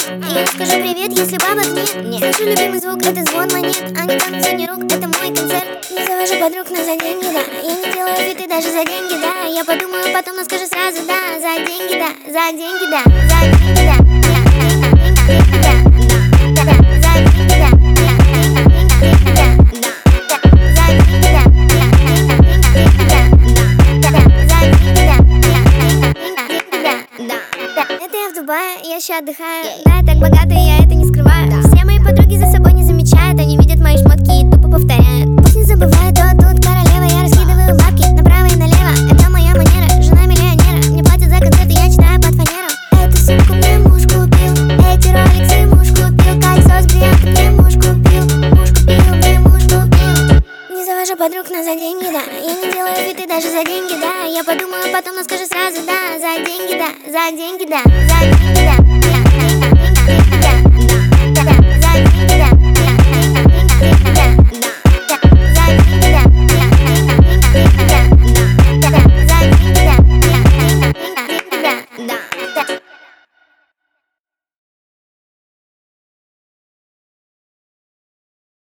Я скажу привет, если бабок нет. Слышу любимый звук, это звон монет. Они танцуют сотни рук, это мой концерт. Не завожу подруг, но за деньги, да. Я не делаю фиты даже за деньги, да. Я подумаю потом, но скажу сразу, да. За деньги, да, за деньги, да. За деньги, да. Это я в Дубае, я еще отдыхаю. Да, я так богата, я это не скрываю. Все мои подруги за собой не замечают. Они видят мои шмотки и тупо повторяют. Пусть не забывают, то тут королева. Я раскидываю бабки направо и налево. Это моя манера, жена миллионера. Мне платят за концерты, я читаю под фанеру. Эту сумку мне муж купил, эти роликсы муж купил. Кольцо с бриллиантом мне муж купил. Муж купил, мне муж купил. Не завожу подруг, но за деньги, да. Я не делаю фиты даже за деньги, да. Я подумаю потом, но скажу сразу, да. За деньги, да, за деньги, да, за деньги, да.